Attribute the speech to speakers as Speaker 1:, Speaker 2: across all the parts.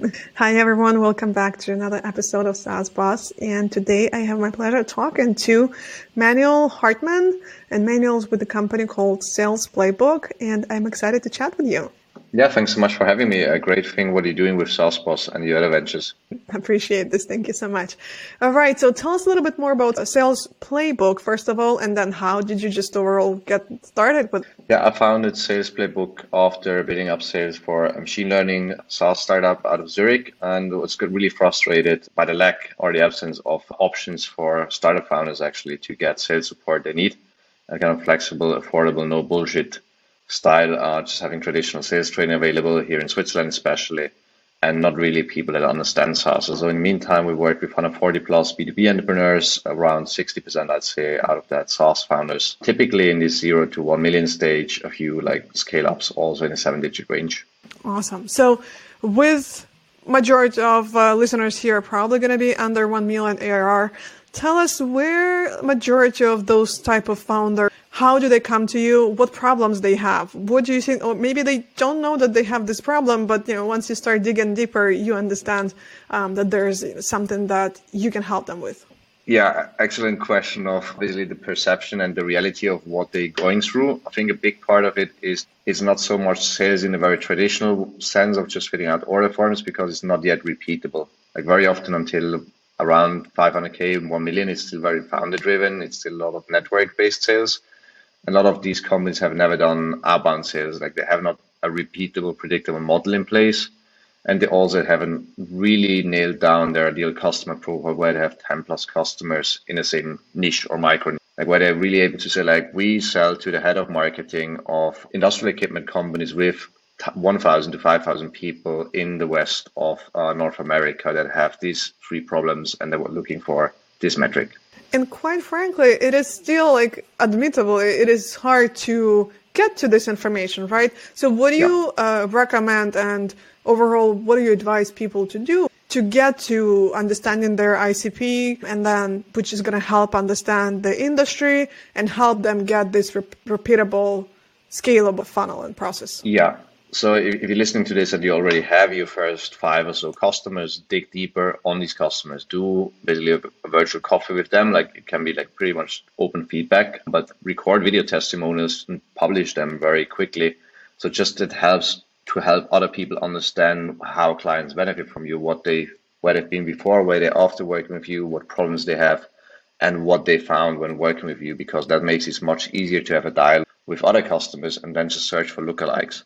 Speaker 1: Hi, everyone. Welcome back to another episode of SaaS Boss. And today I have my pleasure talking to Manuel Hartman. And Manuel's with a company called Sales Playbook. And I'm excited to chat with you.
Speaker 2: Yeah, thanks so much for having me. A great thing what you're doing with SaaS Boss and your other ventures.
Speaker 1: I appreciate this. Thank you so much. All right. So tell us a little bit more about Sales Playbook, first of all, and then how did you just overall get started with?
Speaker 2: Yeah, I founded Sales Playbook after building up sales for a machine learning SaaS startup out of Zurich, and was really frustrated by the lack or the absence of options for startup founders actually to get sales support they need. A kind of flexible, affordable, no bullshit style, just having traditional sales training available here in Switzerland especially, and not really people that understand SaaS. So in the meantime, we work with 140 plus B2B entrepreneurs, around 60%, I'd say, out of that SaaS founders, typically in this 0 to 1 million stage, a few like scale ups also in a 7-digit range.
Speaker 1: Awesome. So with majority of listeners here are probably going to be under 1 million ARR. Tell us where majority of those type of founders, how do they come to you? What problems they have? What do you think? Or maybe they don't know that they have this problem, but once you start digging deeper, you understand that there's something that you can help them with.
Speaker 2: Yeah, excellent question of basically the perception and the reality of what they're going through. I think a big part of it is not so much sales in a very traditional sense of just filling out order forms, because it's not yet repeatable. Like very often until around 500K and 1 million, it's still very founder driven. It's still a lot of network based sales. A lot of these companies have never done outbound sales, like they have not a repeatable, predictable model in place. And they also haven't really nailed down their ideal customer profile where they have 10 plus customers in the same niche or micro, like where they're really able to say, like, we sell to the head of marketing of industrial equipment companies with 1,000 to 5,000 people in the west of North America that have these 3 problems and they were looking for this metric.
Speaker 1: And quite frankly, it is still admittable, it is hard to get to this information, right? So what do you recommend, and overall, what do you advise people to do to get to understanding their ICP, and then which is going to help understand the industry and help them get this repeatable, scalable funnel and process?
Speaker 2: Yeah. So if you're listening to this and you already have your first 5 or so customers, dig deeper on these customers. Do basically a virtual coffee with them. Like it can be pretty much open feedback, but record video testimonials and publish them very quickly. So just it helps to help other people understand how clients benefit from you, where they've been before, where they're after working with you, what problems they have, and what they found when working with you, because that makes it much easier to have a dialogue with other customers and then just search for lookalikes.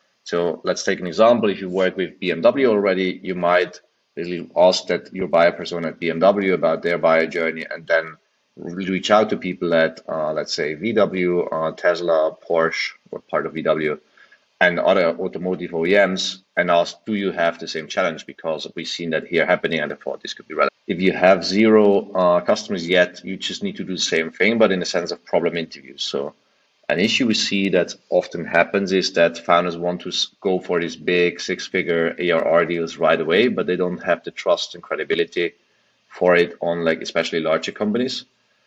Speaker 2: So let's take an example. If you work with BMW already, you might basically ask that your buyer persona at BMW about their buyer journey, and then reach out to people at, let's say, VW, Tesla, Porsche, or part of VW, and other automotive OEMs, and ask, do you have the same challenge? Because we've seen that here happening, and I thought this could be relevant. If you have 0 customers yet, you just need to do the same thing, but in the sense of problem interviews. So an issue we see that often happens is that founders want to go for these big 6-figure ARR deals right away, but they don't have the trust and credibility for it on especially larger companies.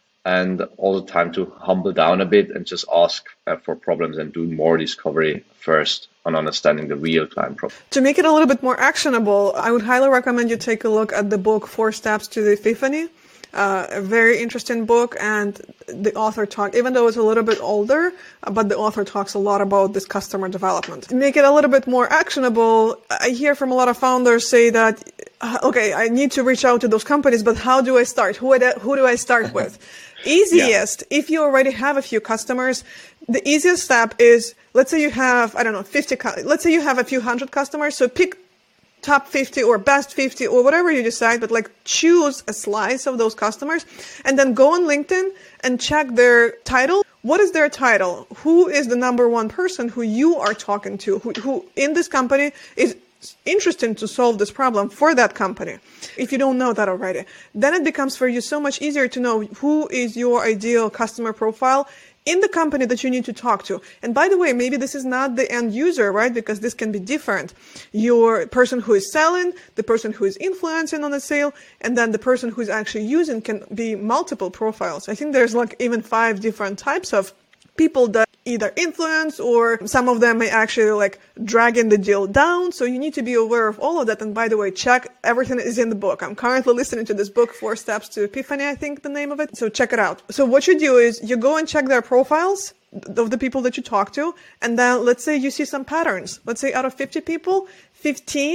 Speaker 2: And all the time to humble down a bit and just ask for problems and do more discovery first on understanding the real client problem.
Speaker 1: To make it a little bit more actionable, I would highly recommend you take a look at the book 4 Steps to the Epiphany. A very interesting book, and the author even though it's a little bit older, but the author talks a lot about this customer development. To make it a little bit more actionable, I hear from a lot of founders say that, okay, I need to reach out to those companies, but how do I start? Who do I start with? Easiest, if you already have a few customers, the easiest step is, let's say you have, 50, let's say you have a few hundred customers, so pick top 50 or best 50 or whatever you decide, but choose a slice of those customers and then go on LinkedIn and check their title. What is their title? Who is the number 1 person who you are talking to, who in this company is interested to solve this problem for that company? If you don't know that already, then it becomes for you so much easier to know who is your ideal customer profile in the company that you need to talk to. And by the way, maybe this is not the end user, right? Because this can be different. Your person who is selling, the person who is influencing on the sale, and then the person who is actually using can be multiple profiles. I think there's even 5 different types of people that either influence, or some of them may actually like dragging the deal down. So you need to be aware of all of that. And by the way, check everything is in the book. I'm currently listening to this book, 4 Steps to Epiphany, I think the name of it. So check it out. So what you do is you go and check their profiles of the people that you talk to. And then let's say you see some patterns. Let's say out of 50 people, 15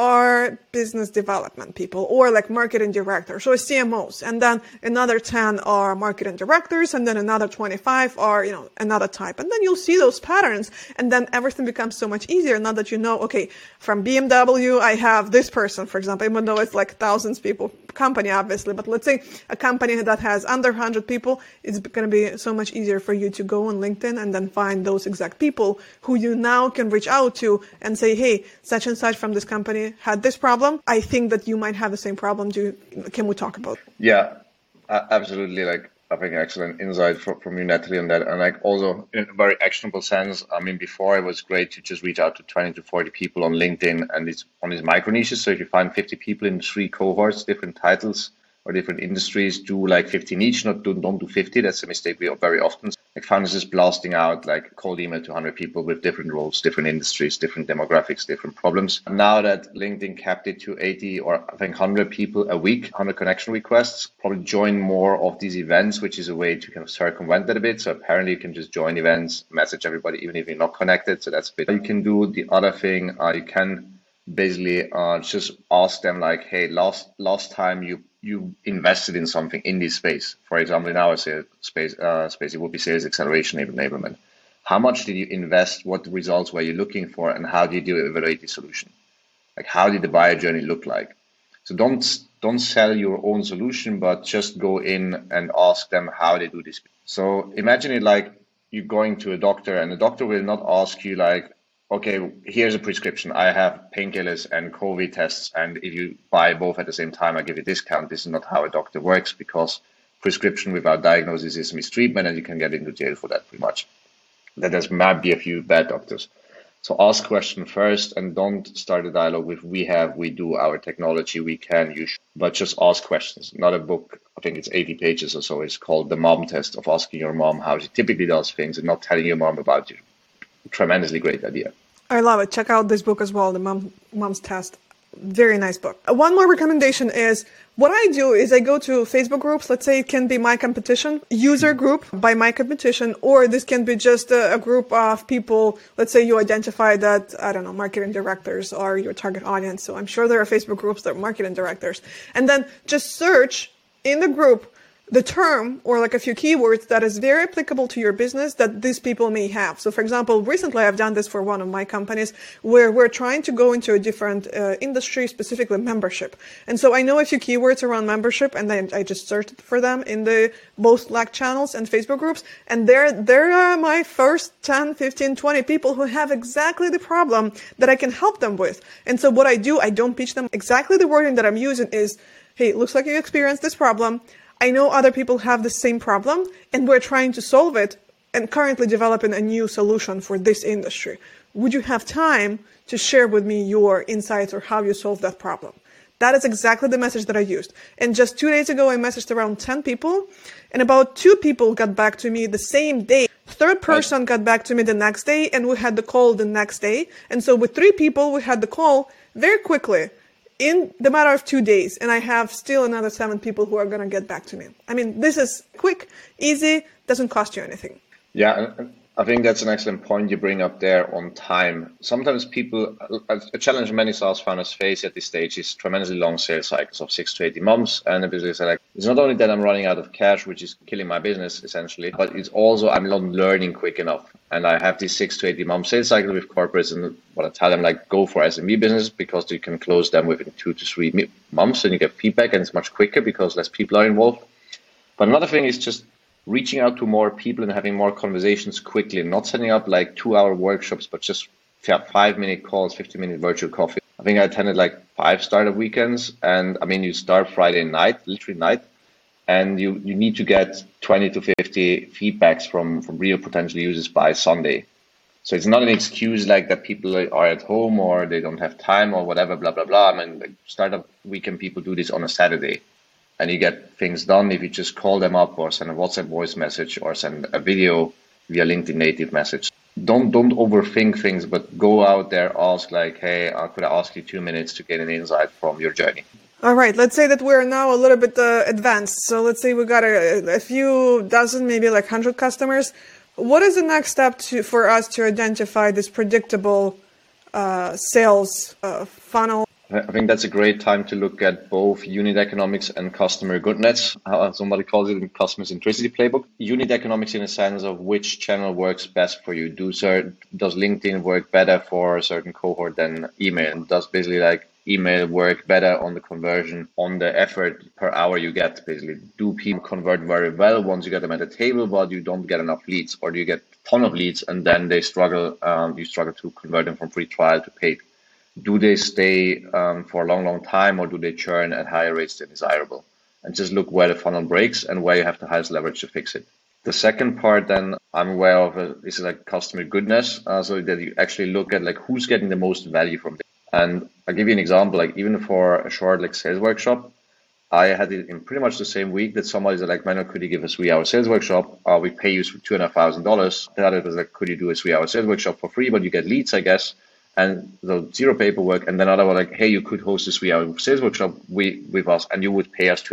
Speaker 1: are business development people or like marketing directors or CMOs. And then another 10 are marketing directors. And then another 25 are, another type. And then you'll see those patterns. And then everything becomes so much easier now that you know, okay, from BMW, I have this person, for example, even though it's like thousands of people company, obviously. But let's say a company that has under 100 people, it's going to be so much easier for you to go on LinkedIn and then find those exact people who you now can reach out to and say, hey, such and such from this company had this problem. I think that you might have the same problem. Can we talk about it?
Speaker 2: Yeah, absolutely. Like, I think excellent insight from you, Natalie, on that. And like also in a very actionable sense. I mean, before it was great to just reach out to 20 to 40 people on LinkedIn and it's on these micro niches. So if you find 50 people in 3 cohorts, different titles or different industries, do like 15 each, don't do 50. That's a mistake we very often. Like founders is blasting out like cold email to 100 people with different roles, different industries, different demographics, different problems. Now that LinkedIn capped it to 80 or I think 100 people a week, 100 connection requests, probably join more of these events, which is a way to kind of circumvent that a bit. So apparently you can just join events, message everybody, even if you're not connected. So that's a bit. You can do the other thing. You can basically just ask them like, hey, last time you invested in something in this space. For example, in our sales space, it would be sales acceleration enablement. How much did you invest? What results were you looking for? And how did you evaluate the solution? Like, how did the buyer journey look like? So don't sell your own solution, but just go in and ask them how they do this. So imagine it like you're going to a doctor and the doctor will not ask you like, okay, here's a prescription. I have painkillers and COVID tests. And if you buy both at the same time, I give you a discount. This is not how a doctor works because prescription without diagnosis is mistreatment and you can get into jail for that pretty much. That might be a few bad doctors. So ask question first and don't start a dialogue with we do, our technology, we can, you should. But just ask questions. Not a book, I think it's 80 pages or so. It's called The Mom Test, of asking your mom how she typically does things and not telling your mom about you. Tremendously great idea.
Speaker 1: I love it. Check out this book as well, The Mom's Test. Very nice book. One more recommendation is what I do is I go to Facebook groups. Let's say it can be my competition user group by my competition, or this can be just a group of people. Let's say you identify that, I don't know, marketing directors are your target audience. So I'm sure there are Facebook groups that are marketing directors. And then just search in the group the term or like a few keywords that is very applicable to your business that these people may have. So for example, recently I've done this for one of my companies where we're trying to go into a different industry, specifically membership. And so I know a few keywords around membership and then I just searched for them in the both Slack channels and Facebook groups. And there are my first 10, 15, 20 people who have exactly the problem that I can help them with. And so what I do, I don't pitch them. Exactly the wording that I'm using is, hey, it looks like you experienced this problem. I know other people have the same problem and we're trying to solve it and currently developing a new solution for this industry. Would you have time to share with me your insights or how you solve that problem? That is exactly the message that I used. And just 2 days ago, I messaged around 10 people and about 2 people got back to me the same day. Third person got back to me the next day and we had the call the next day. And so with 3 people, we had the call very quickly. In the matter of 2 days, and I have still another 7 people who are going to get back to me. I mean, this is quick, easy, doesn't cost you anything.
Speaker 2: Yeah, I think that's an excellent point you bring up there on time. Sometimes people, a challenge many SaaS founders face at this stage is tremendously long sales cycles of 6 to 18 months. And the business is like, it's not only that I'm running out of cash, which is killing my business essentially, but it's also I'm not learning quick enough. And I have this 6 to 18 month sales cycle with corporates and what I tell them, like, go for SMB business because you can close them within 2 to 3 months and you get feedback and it's much quicker because less people are involved. But another thing is just reaching out to more people and having more conversations quickly, not setting up like 2-hour workshops, but just 5-minute calls, 15-minute virtual coffee. I think I attended like 5 startup weekends. And I mean, you start Friday night, literally night, and you need to get 20 to 50 feedbacks from real potential users by Sunday. So it's not an excuse like that people are at home or they don't have time or whatever, blah, blah, blah. I mean, like startup weekend people do this on a Saturday. And you get things done if you just call them up or send a WhatsApp voice message or send a video via LinkedIn native message. Don't overthink things, but go out there, ask like, hey, could I ask you 2 minutes to get an insight from your journey?
Speaker 1: All right, let's say that we're now a little bit advanced. So let's say we got a few dozen, maybe like 100 customers. What is the next step for us to identify this predictable sales funnel?
Speaker 2: I think that's a great time to look at both unit economics and customer goodness, how somebody calls it in customer centricity playbook. Unit economics in a sense of which channel works best for you. Does LinkedIn work better for a certain cohort than email? Does basically like email work better on the conversion, on the effort per hour you get? Basically, do people convert very well once you get them at the table, but you don't get enough leads, or do you get a ton of leads and then they struggle? You struggle to convert them from free trial to paid. Do they stay for a long time, or do they churn at higher rates than desirable? And just look where the funnel breaks and where you have the highest leverage to fix it. The second part then I'm aware of is like customer goodness, so that you actually look at like who's getting the most value from this. And I'll give you an example, like even for a short like sales workshop, I had it in pretty much the same week that somebody's like, Manuel, could you give a 3-hour sales workshop? We pay you $2,500. The other was like, could you do a 3-hour sales workshop for free, but you get leads, I guess. And so zero paperwork. And then other was like, hey, you could host a 3-hour sales workshop with us, and you would pay us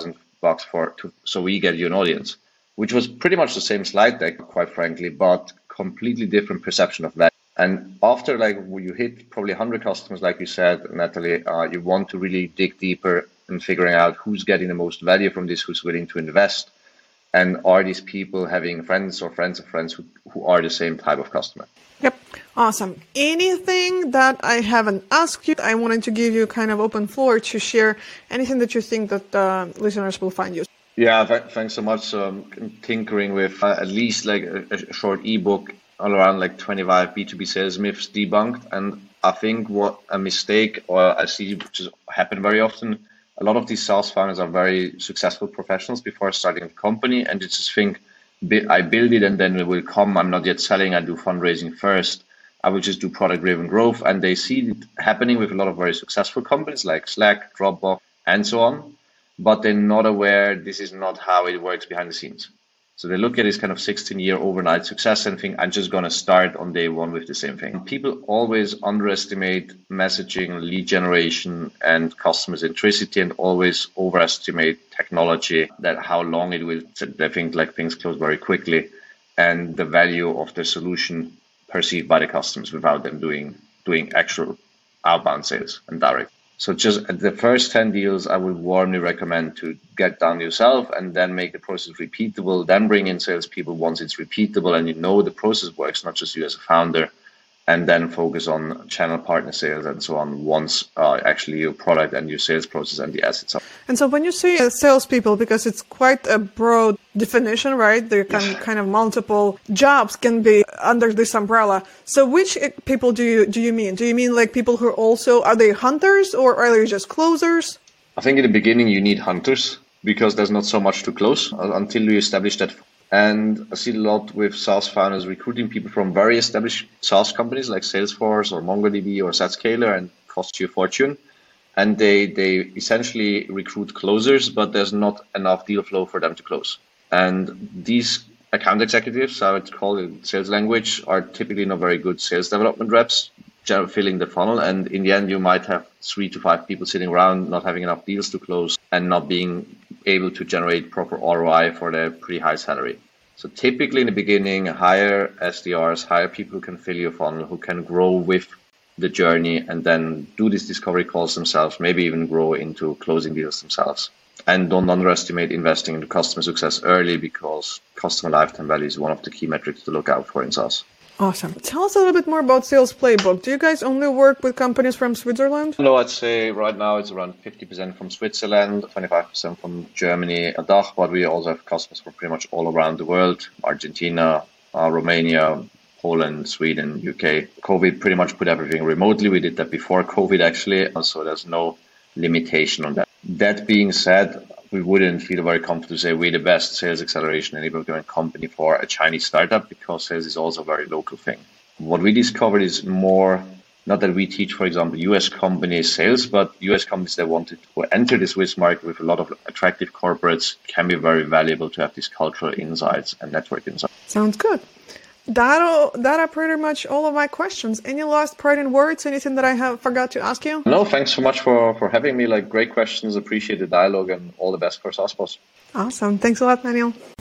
Speaker 2: $2,500 so we get you an audience, which was pretty much the same slide deck, quite frankly, but completely different perception of that. And after like you hit probably 100 customers, like you said, Natalie, you want to really dig deeper in figuring out who's getting the most value from this, who's willing to invest, and are these people having friends or friends of friends who are the same type of customer.
Speaker 1: Yep. Awesome. Anything that I haven't asked you? I wanted to give you kind of open floor to share anything that you think that listeners will find useful.
Speaker 2: Yeah, thanks so much. So I'm tinkering with at least like a short ebook all around like 25 B2B sales myths debunked. And I think what a mistake, or I see which has happened very often, a lot of these sales founders are very successful professionals before starting a company, and they just think, I build it and then it will come. I'm not yet selling. I do fundraising first. I will just do product-driven growth. And they see it happening with a lot of very successful companies like Slack, Dropbox, and so on. But they're not aware this is not how it works behind the scenes. So they look at this kind of 16-year overnight success and think, I'm just going to start on day one with the same thing. People always underestimate messaging, lead generation, and customer centricity, and always overestimate technology, that how long it will. They think like things close very quickly, and the value of the solution perceived by the customers without them doing actual outbound sales and direct. So just at the first 10 deals, I would warmly recommend to get done yourself and then make the process repeatable, then bring in salespeople once it's repeatable and you know the process works, not just you as a founder, and then focus on channel partner sales and so on once actually your product and your sales process and the assets are.
Speaker 1: And so when you say salespeople, because it's quite a broad definition, right? There can kind of multiple jobs can be under this umbrella. So which people do you mean? Do you mean like people who are they hunters, or are they just closers?
Speaker 2: I think in the beginning you need hunters because there's not so much to close until you establish that. And I see a lot with SaaS founders recruiting people from very established SaaS companies like Salesforce or MongoDB or Zscaler, and costs you a fortune. And they essentially recruit closers, but there's not enough deal flow for them to close. And these account executives, I would call it sales language, are typically not very good sales development reps, filling the funnel. And in the end, you might have 3 to 5 people sitting around, not having enough deals to close and not being able to generate proper ROI for their pretty high salary. So typically in the beginning, hire SDRs, hire people who can fill your funnel, who can grow with the journey and then do these discovery calls themselves, maybe even grow into closing deals themselves. And don't underestimate investing into customer success early, because customer lifetime value is one of the key metrics to look out for in SaaS.
Speaker 1: Awesome. Tell us a little bit more about Sales Playbook. Do you guys only work with companies from Switzerland?
Speaker 2: No, I'd say right now it's around 50% from Switzerland, 25% from Germany, DACH, but we also have customers from pretty much all around the world, Argentina, Romania, Poland, Sweden, UK. COVID pretty much put everything remotely. We did that before COVID actually, so there's no limitation on that. That being said, we wouldn't feel very comfortable to say we're the best sales acceleration enablement company for a Chinese startup, because sales is also a very local thing. What we discovered is more, not that we teach, for example, US companies sales, but US companies that wanted to enter the Swiss market with a lot of attractive corporates can be very valuable to have these cultural insights and network insights.
Speaker 1: Sounds good. That are pretty much all of my questions. Any last parting words? Anything that I have forgot to ask you?
Speaker 2: No, thanks so much for having me. Like, great questions. Appreciate the dialogue, and all the best for SaaSpost.
Speaker 1: Awesome. Thanks a lot, Manuel.